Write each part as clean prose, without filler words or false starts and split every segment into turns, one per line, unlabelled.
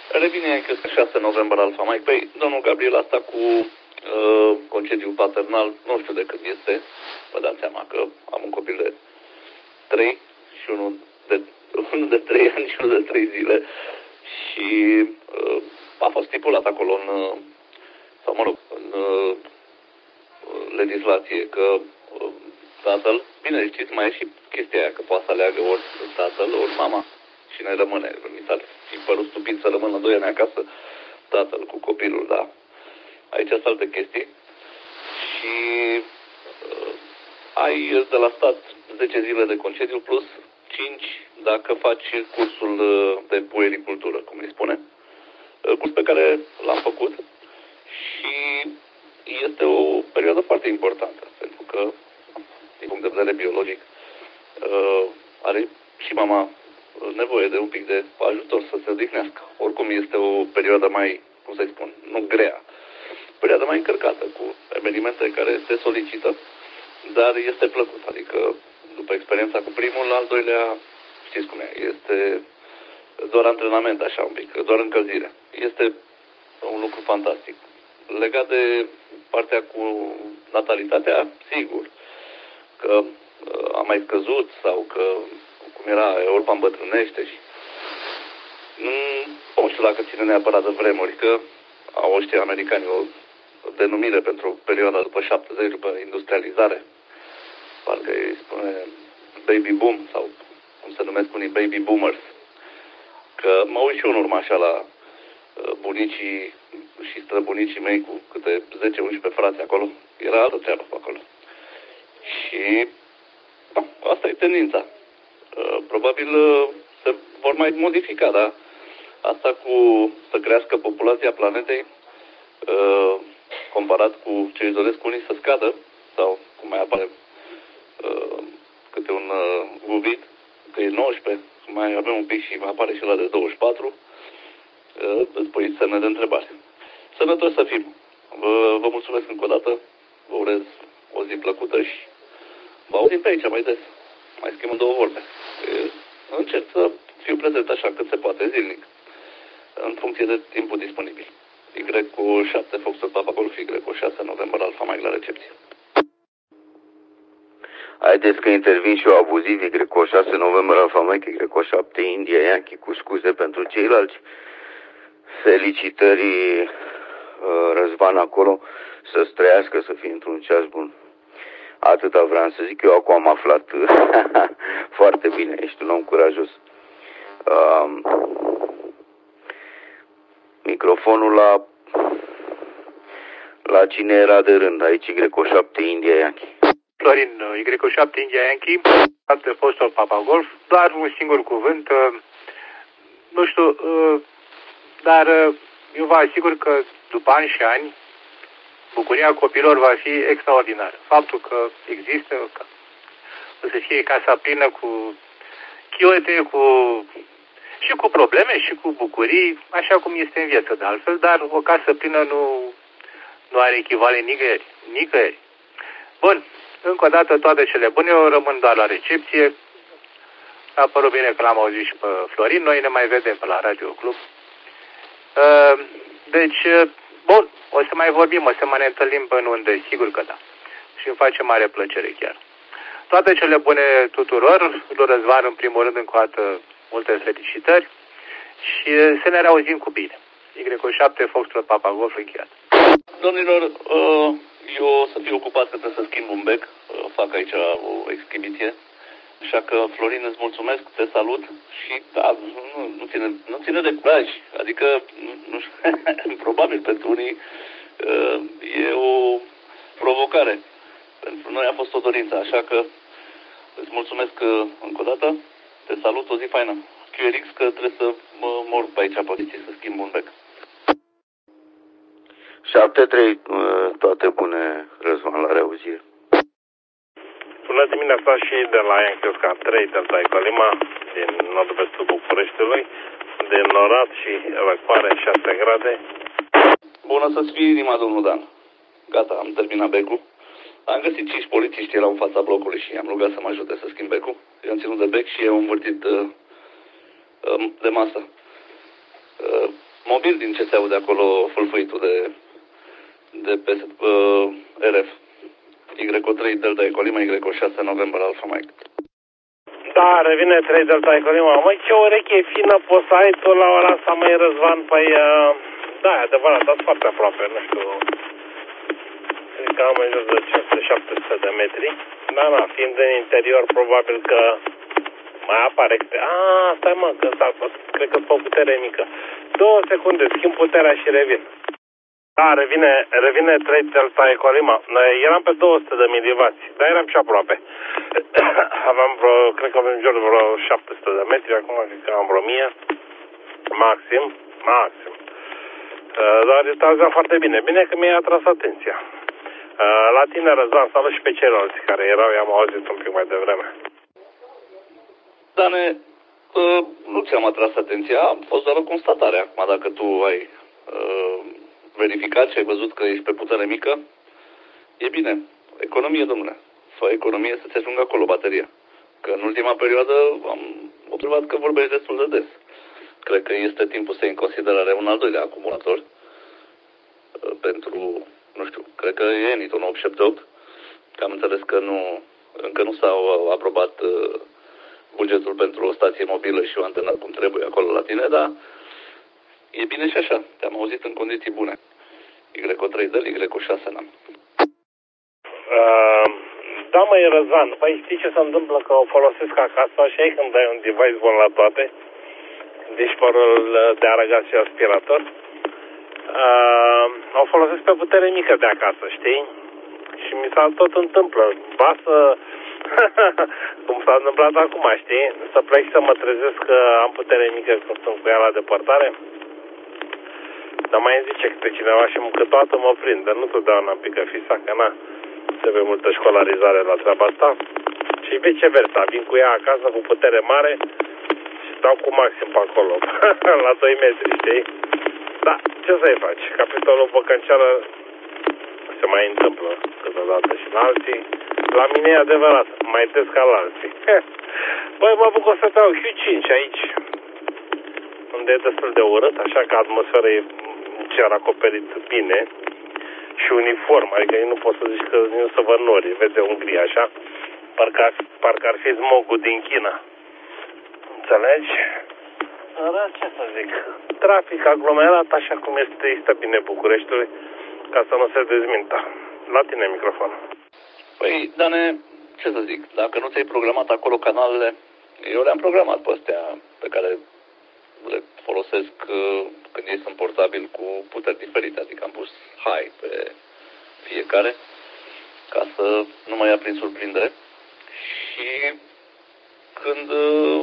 Revine că 6 noiembrie Alfa Mike. Păi, domnul Gabriel, asta cu concediu paternal, nu știu de când este. Vă dați seama că am un copil de 3 și unul de 3 ani și unul de 3 zile. Și a fost stipulat acolo în legislație că tatăl, bine știți, mai e și chestia aia, că poate să aleagă ori tatăl, ori mama. Și ne rămâne. Mi s-ar fi părut stupid să rămână 2 ani acasă tatăl cu copilul, da. Aici sunt alte chestii. Și ai de la stat 10 zile de concediu plus 5 dacă faci cursul de puericultură, cum îi spune. Curs pe care l-am făcut și este o perioadă foarte importantă, pentru că, din punct de vedere biologic, are și mama nevoie de un pic de ajutor să se odihnească. Oricum este o perioadă mai, cum să-i spun, nu grea, perioada mai încărcată, cu evenimente care se solicită, dar este plăcut. Adică, după experiența cu primul, al doilea, știți cum e, este doar antrenament, așa un pic, doar încălzire. Este un lucru fantastic. Legat de partea cu natalitatea, sigur că a mai scăzut sau că, cum era, Europa îmbătrânește și nu știu dacă ține neapărat de vremuri, că au ăștia americani o denumire pentru perioada după 70, după industrializare. Parcă îi spune baby boom sau cum se numesc unii baby boomers. Că mă uit și eu în urmă așa la bunicii și străbunicii mei cu câte 10-11 frați acolo. Era altă treabă pe acolo. Și da, asta e tendința. Probabil se vor mai modifica, dar asta cu să crească populația planetei comparat cu ce își doresc unii să scadă, sau cum mai apare câte un guvit, că e 19, mai avem un pic și mai apare și la de 24, îți pui semne de întrebare. Sănătoși să fim. Vă mulțumesc încă o dată, vă urez o zi plăcută și vă auzim pe aici mai des. Mai schimbăm 2 vorbe. Încerc să fiu prezent așa cât se poate, zilnic, în funcție de timpul disponibil. Y cu 7 Foxtrot Papa Golf, Y cu 6 noiembrie Alfa Mike la recepție.
Haideți că intervin și eu abuziv, Y cu 6 noiembrie Alfa Mike, Y cu 7 India Yankee, cu scuze pentru ceilalți. Felicitări, Răzvan, acolo, să-ți trăiască, să fie într-un ceas bun. Atâta vreau să zic, eu acum am aflat foarte bine, ești un om curajos. Microfonul la cine era de rând, aici Y7 India Yankee.
Florin, Y7 India Yankee, a fost o Papa Golf, doar un singur cuvânt, nu știu, dar eu vă asigur că după ani și ani, bucuria copilor va fi extraordinară. Faptul că există, că o să fie casa plină cu chiote, și cu probleme și cu bucurii, așa cum este în viață de altfel, dar o casă plină nu are echivalent nicăieri. Bun, încă o dată toate cele bune, eu rămân doar la recepție. A părut bine că l-am auzit și pe Florin, noi ne mai vedem pe la Radio Club. Deci, bun, o să mai vorbim, o să mai ne întâlnim pe unde, sigur că da. Și îmi face mare plăcere chiar. Toate cele bune tuturor, lui Răzvan în primul rând încă o dată multe felicitări și să ne reauzim cu bine. Y7 Foxtrot Papa Golf încheiat.
Domnilor, eu o să fiu ocupat că trebuie să schimb un bec, fac aici o exhibiție. Așa că, Florin, îți mulțumesc, te salut și, da, nu ține de curaj. Adică, nu știu, probabil pentru unii e o provocare. Pentru noi a fost o dorință, așa că îți mulțumesc încă o dată, te salut, o zi faină. QRX că trebuie să mor pe aici poziție, să schimb un bec.
7-3, toate bune, Răzvan, la reauzire.
Bună dimineața și de la Iancesca 3, Delta Eco Lima, din nord-vestul Bucureștiului, din norat și evacuare 6 grade.
Bună să-ți fie inima, domnul Dan. Gata, am terminat becul. Am găsit 5 polițiști, erau în fața blocului și i-am rugat să mă ajute să schimb becul. I-am ținut de bec și i-am învârtit de masă. mobil din ce se aude acolo fâlfâitul de pe RF. YO3 Delta Eco Lima, YO6 November Alpha Mike.
Da, revine 3 Delta Eco Lima. Măi, ce ureche fină poți să ai tu la ora asta, măi, Răzvan? Păi, da, e adevărat, dați foarte aproape, nu știu. Cred că am în jur de 500-700 de metri. Da, fiind în interior, probabil că mai apare. Stai mă, că cred că pe putere mică. 2 secunde, schimb puterea și revin. Da, revine 3 Delta Eco Lima. Noi eram pe 200 de milivați, dar eram și aproape. Aveam cred că avem în jur de vreo 700 de metri, acum cred că am vreo 1000. Maxim. Dar este foarte bine. Bine că mi-ai atras atenția. La tine, Răzvan, salut și pe ceilalți care erau, i-am auzit un pic mai devreme.
Dane, nu ți-am atras atenția, a fost doar o constatare. Acum, dacă tu ai verificat și ai văzut că ești pe putere mică, e bine. Economie, domnule. Fă economie să-ți ajungă acolo bateria. Că în ultima perioadă am observat că vorbești destul de des. Cred că este timpul să iei în considerare un al doilea acumulator pentru, nu știu, cred că e Eniton 878, că am înțeles că încă nu s-au aprobat bugetul pentru o stație mobilă și o antenă cum trebuie acolo la tine, dar e bine și așa, te-am auzit în condiții bune. YO3 Del, YO6 Nam.
Da, măi, Răzvan, păi știi ce se întâmplă? Că o folosesc acasă și aici când dai un device bun la toate, dișporul de arăgat și aspirator, o folosesc pe putere mică de acasă, știi? Și mi s-a tot întâmplă. Basă, cum s-a întâmplat acum, știi? Să plec și să mă trezesc că am putere mică când sunt cu ea la depărtare. Dar mai îmi zice câte cineva și câteodată mă prind, dar nu totdeauna pică fisa, că na, trebuie multă școlarizare la treaba asta. Și viceversa, vin cu ea acasă cu putere mare și dau cu maxim pe acolo, la 2 metri, știi? Da, ce să-i faci? Capitolul băcănceală se mai întâmplă câteodată și la alții. La mine e adevărat, mai des ca la alții. Băi, mă bucur să dau Q5 aici, unde e destul de urât, așa că atmosfera e cer acoperit bine și uniform, adică nu poți să zici că nu se văd nori, vezi Ungria așa, parcă ar fi smogul din China. Înțelegi? Ce să zic? Trafic aglomerat, așa cum este bine Bucureștiului, ca să nu se dezmintă. La tine microfonul.
Păi, Dane, ce să zic, dacă nu ți-ai programat acolo canalele, eu le-am programat pe astea pe care le folosesc când ei sunt portabili cu puteri diferite, adică am pus high pe fiecare ca să nu mă ia prin surprindere și când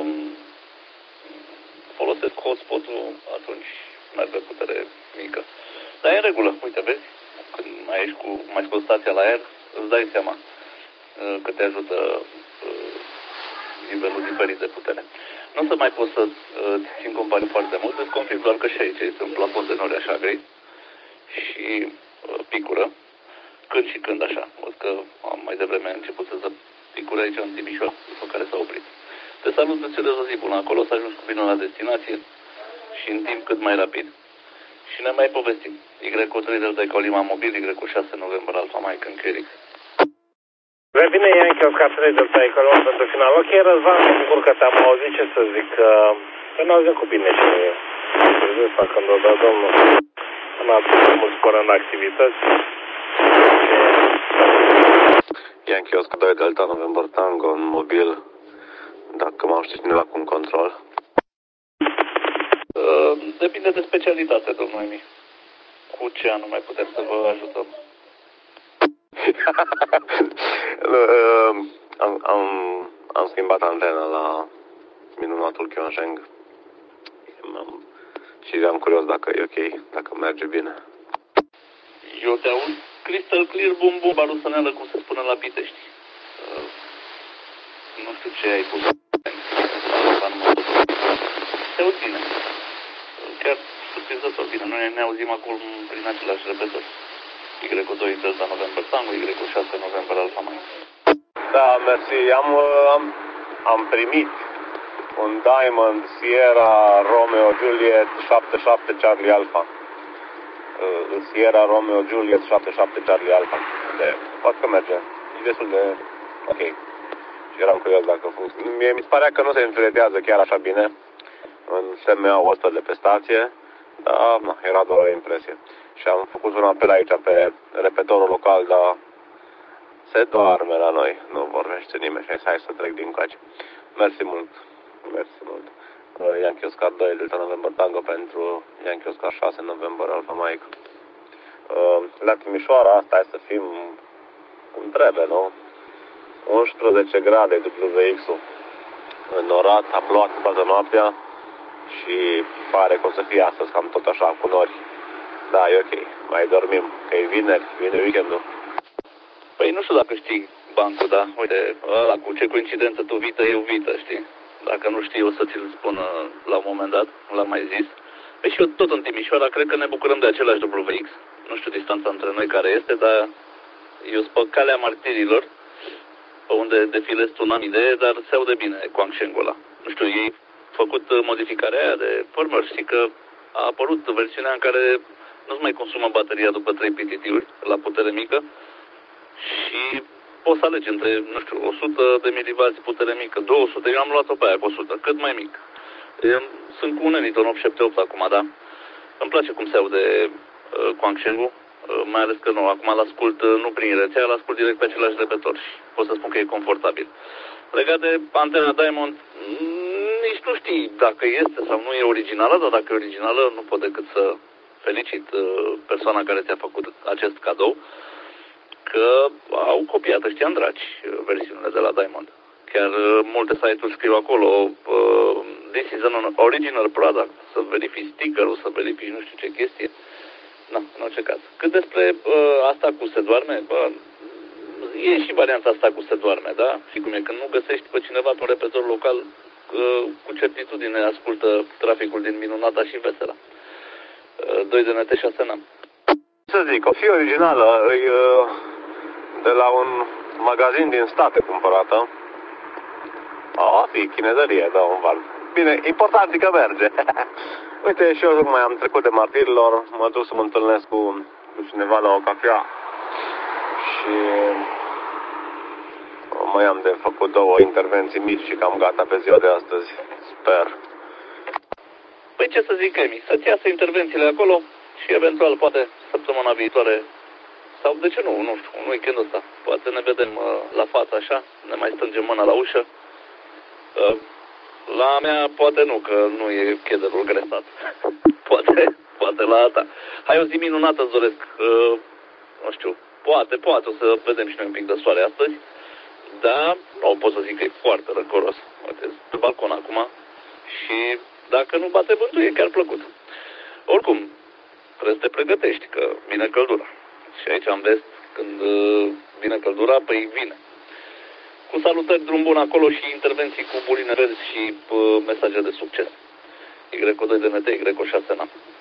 folosesc hotspot-ul, atunci merg pe putere mică. Dar e în regulă, uite, vezi, când mai scos stația la aer, îți dai seama că te ajută nivelul diferit de putere. Nu o să mai pot să țin companie foarte mult, îți confirm doar că și aici este un plafon de nori așa grei și picură, când și când așa. Văd că mai devreme a început să picură aici în Timișoara, după care s-a oprit. Te salut, îți urez o zi bună acolo, să ajungi cu bine la destinație și în timp cât mai rapid. Și ne mai povestim. YO3 Delta Eco Lima mobil, YO6 November Alpha Mike în Cherix.
Revine Yankee Oscar 3 Delta Eco Lima pentru final. Ok, Răzvan, mă bucur că te-am auzit, ce să zic, că ne auzim cu bine și ăsta când o dă domnul. În atât mult spor în activități.
Yankee Oscar 2 Delta November Tango în mobil, dacă m-au știut cineva cu un control.
Depinde de specialitate, domnul Emi. Cu ce anume putem să vă ajutăm?
Am schimbat antena la minunatul Kyonsheng și eram curios dacă e ok, dacă merge bine.
Eu te aud crystal clear, bum bum, barusăneală, cum se spune la Pitești. Nu știu ce ai pus. Te aud bine. Chiar surprinzător bine. Noi ne auzim acum prin același repetări. YO2 Delta November Tango, YO6 November Alpha Mike.
Da, mersi. Am primit un Diamond Sierra Romeo Juliet 77 Charlie Alpha. Sierra Romeo Juliet 77 Charlie Alpha. Poate că merge. E destul de ok. Și eram curios dacă funcționează. Mie mi se parea că nu se înfiletează chiar așa bine în SMA-ul ăsta de pe stație, dar era doar o impresie. Și am făcut un apel aici pe repetorul local, dar se doarme la noi, nu vorbește nimeni și hai să trec din coace. Mersi mult, mersi mult. Yankee Oscar 2, Delta November Tango pentru Yankee Oscar 6, November Alpha Mike. La Timișoara, asta e să fim cum trebuie, nu? 11 grade WX-ul. Înnorat, a plouat toată noaptea și pare că o să fie astăzi cam tot așa cu nori. Da, e ok, mai dormim, că e vineri, vine weekendul.
Păi nu știu dacă știi, Bancu, da? Uite, ăla cu ce coincidență tu vită, eu vită, știi? Dacă nu știi, o să ți-l spun la un moment dat, l-am mai zis. Păi și eu tot în Timișoara, cred că ne bucurăm de același WX. Nu știu distanța între noi care este, dar eu sunt pe calea martirilor, pe unde defilez tu, n-am idee, dar se aude bine Guangsheng-ul ăla. Nu știu, ei făcut modificarea aia de firmware, știi că a apărut versiunea în care nu-ți mai consumă bateria după 3 PTT-uri la putere mică și poți să alegi între, nu știu, 100 de milivați putere mică, 200, eu am luat-o pe aia cu 100, cât mai mic. Eu sunt cu un Eniton 878 acum, da? Îmi place cum se aude Guangsheng-ul, mai ales că nu, acum l-ascult nu prin rețea, l-ascult direct pe același repetor și pot să spun că e confortabil. Legat de antena Diamond, nici nu știi dacă este sau nu e originală, dar dacă e originală nu pot decât să felicit persoana care ți-a făcut acest cadou, că au copiat ăștia dragi versiunile de la Diamond. Chiar multe site-uri scriu acolo, this is an original product, să verifici sticker-ul, să verifici nu știu ce chestie. Na, în orice caz. Cât despre asta cu se doarme, e și varianta asta cu se doarme, da? Și cum e, când nu găsești pe cineva pe un repetor local, cu certitudine ascultă traficul din Minunata și Vesela. 2 de NT 6 n-am.
Să zic, o fi originală, e de la un magazin din state cumpărată. O fi chinezărie, da, un val. Bine, important e că merge. Uite, și eu tocmai am trecut de martirilor, mă duc să mă întâlnesc cu cineva la o cafea și mai am de făcut 2 intervenții mici și cam gata pe ziua de astăzi, sper.
Păi ce să zic, Emi, să-ți iasă intervențiile acolo și eventual poate săptămâna viitoare sau de ce nu, nu știu, în weekendul ăsta, poate ne vedem la față așa, ne mai strângem mâna la ușă. La mea poate nu, că nu e chederul gresat. Poate la ta. Hai o zi minunată îți doresc. Nu știu, poate o să vedem și noi un pic de soare astăzi. Dar nu pot să zic că e foarte răcoros. Uite, pe balcon acum și dacă nu bate vântul e chiar plăcut. Oricum, trebuie să te pregătești că vine căldura. Și aici în vest, când vine căldura, păi vine. Cu salutări, drum bun acolo și intervenții cu buline verzi și mesaje de succes. Y2 DNT, Y6 n-am.